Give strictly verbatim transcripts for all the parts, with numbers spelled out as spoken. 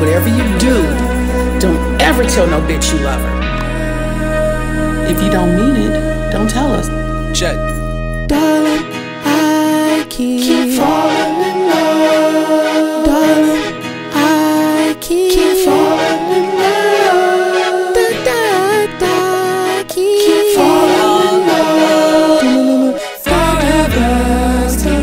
whatever you do, don't ever tell no bitch you love her. If you don't mean it, don't tell us. Check. Darling, I keep, keep falling in love. Darling, I keep, keep falling in love. Da, da, da, keep, keep falling in love. Forever's too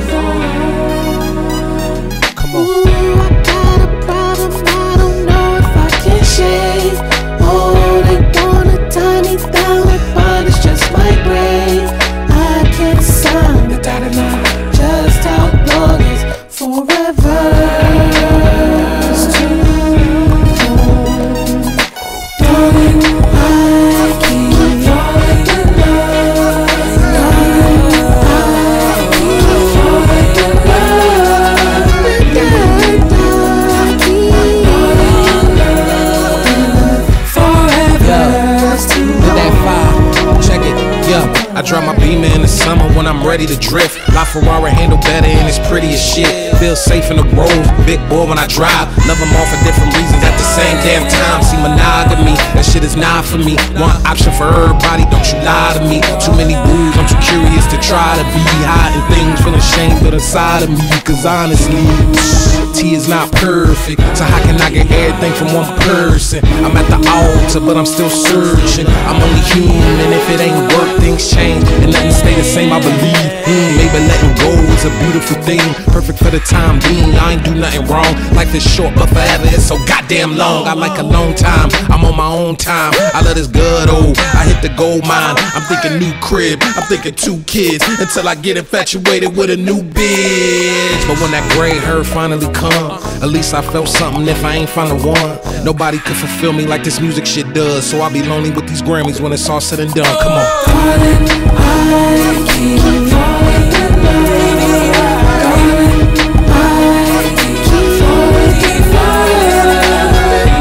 long. Come on. Ooh, I got a problem, I don't know if I can shake. Oh, they wanna tie me down like bondage, just my grave. I can't sound the dotted line. Just how long is forever? It's too long. Darling, I keep falling in love. Darling, I keep falling in love. Da, da, keep falling in love. Forever is too long. With that fire, check it, yeah. I drive my Beamer in the summer when I'm ready to drift. LaFerrari handle better and it's pretty as shit. Feel safe in the road, big boy when I drive. Love them all for different reasons at the same damn time. See, monogamy, that shit is not for me. One option for everybody, don't you lie to me. Too many rules, I'm too curious to try to be hiding things, feeling shame but inside of me. Cause honestly, T is not perfect, so how can I get everything from one person? I'm at the altar, but I'm still searching. I'm only human, if it ain't work, things change and nothing stay the same, I believe. Mm, maybe letting go is a beautiful thing, perfect for the time being. I ain't do nothing wrong. Life is short, but forever is so goddamn long. I like a long time, I'm on my own time. I let this good old, I hit the gold mine. I'm thinking new crib, I'm thinking two kids, until I get infatuated with a new bitch. But when that gray hair finally come, at least I felt something if I ain't found the one. Nobody could fulfill me like this music shit does, so I'll be lonely with these Grammys when it's all said and done. Come on. Darling, I keep falling in love. Darling, I keep falling in love.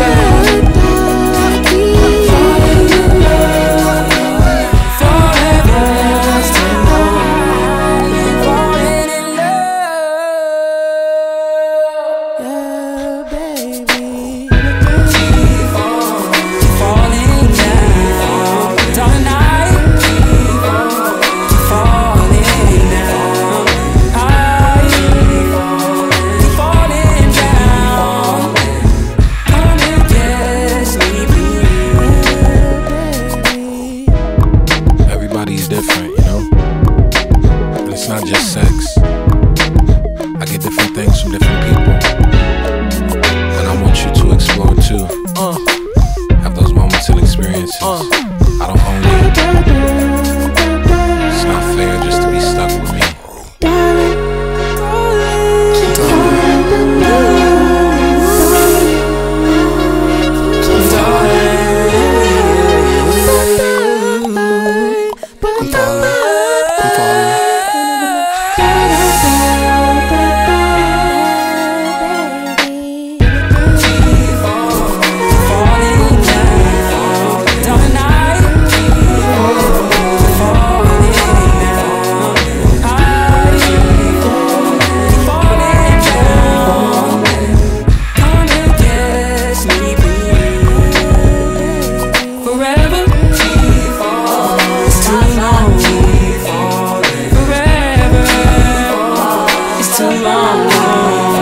Keep falling in love. Forever's too long. Falling in love. Yeah, baby. Keep falling down. Darling, I keep falling down. I keep falling down. Come and kiss me, baby. Everybody's different, you know? And it's not just sex. I get different things from different people. And I want you to explore too. Uh, Have those moments and experiences. Uh, I don't own you. It's not fair just to be stuck with me.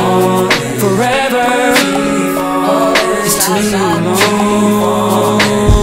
Forever is too long.